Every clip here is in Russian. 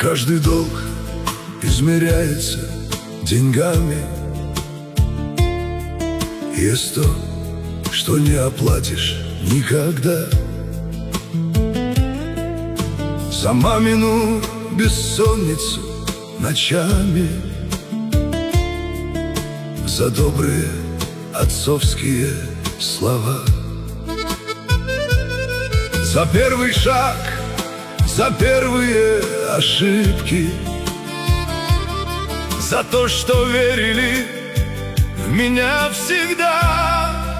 каждый долг измеряется деньгами. Есть то, что не оплатишь никогда. За мамину бессонницу ночами, за добрые отцовские слова, за первый шаг, за первые ошибки, за то, что верили в меня всегда.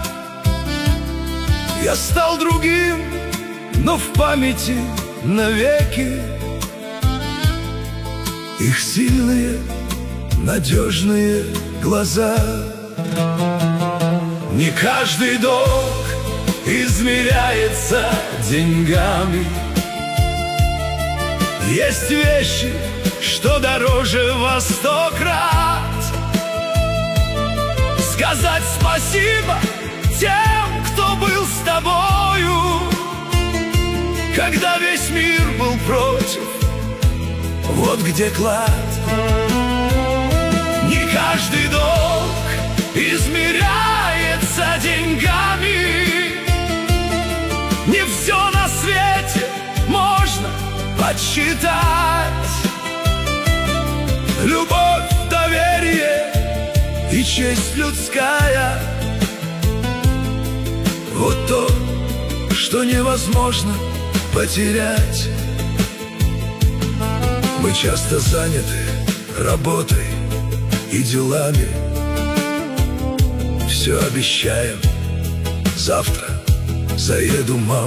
Я стал другим, но в памяти навеки их сильные, надежные глаза. Не каждый долг измеряется деньгами. Есть вещи, что дороже во 100 крат. Сказать спасибо тем, кто был с тобою, когда весь мир был против. Вот где клад. Не каждый долг измеряется деньгами. Не все на свете можно подсчитать. Любовь, доверие и честь людская — вот то, что невозможно потерять. Мы часто заняты работой и делами, все обещаем: завтра заеду, мам.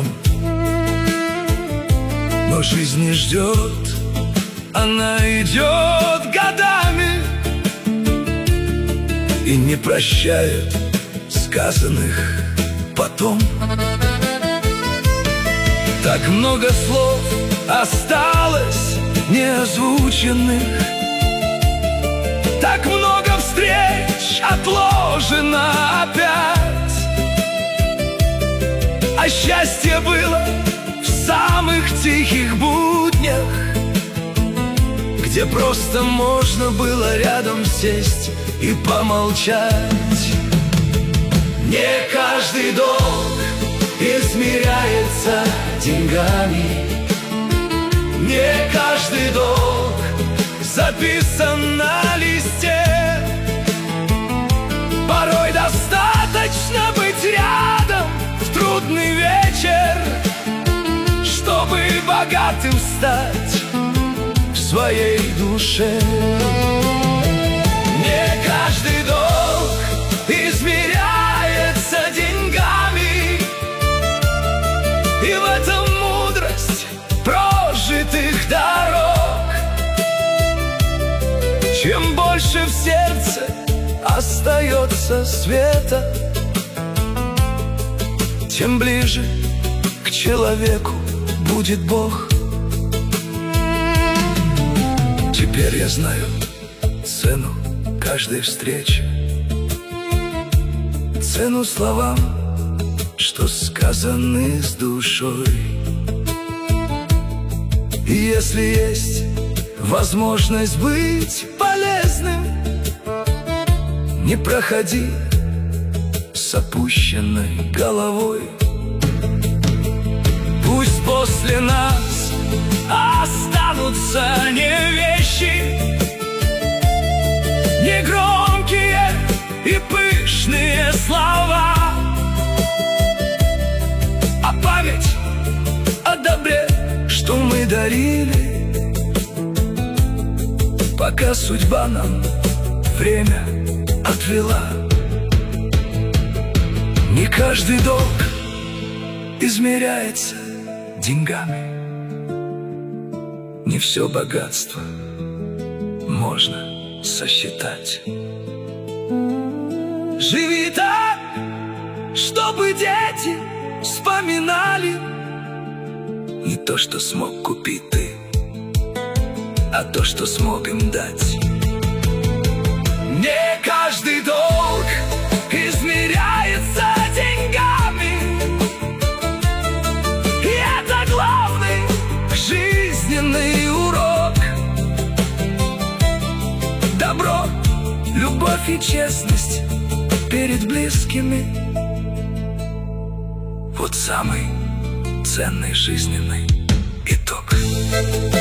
Но жизнь не ждет, она идет годами и не прощает сказанных потом. Так много слов осталось неозвученных, так много встреч отложено опять. А счастье было в самых тихих буднях, где просто можно было рядом сесть и помолчать. Не каждый долг измеряется деньгами. Не каждый долг записан на листе. Порой достаточно быть рядом в трудный вечер, чтобы богатым стать в своей душе. Не каждый долг измеряется деньгами, и в этом мудрость прожитых дорог. Чем больше в сердце остается света, тем ближе к человеку будет Бог. Теперь я знаю цену каждой встречи, цену словам, что сказаны с душой. И если есть возможность быть полезным, не проходи с опущенной головой. Пусть после нас останутся не вещи, не громкие и пышные слова, а память о добре, что мы дарили, пока судьба нам время отвела. Не каждый долг измеряется деньгами. Не все богатство можно сосчитать. Живи так, чтобы дети вспоминали не то, что смог купить ты, а то, что смог им дать. Не каждый долг измеряется деньгами, и это главный жизненный урок. любовь и честность перед близкими. Вот самый ценный жизненный итог.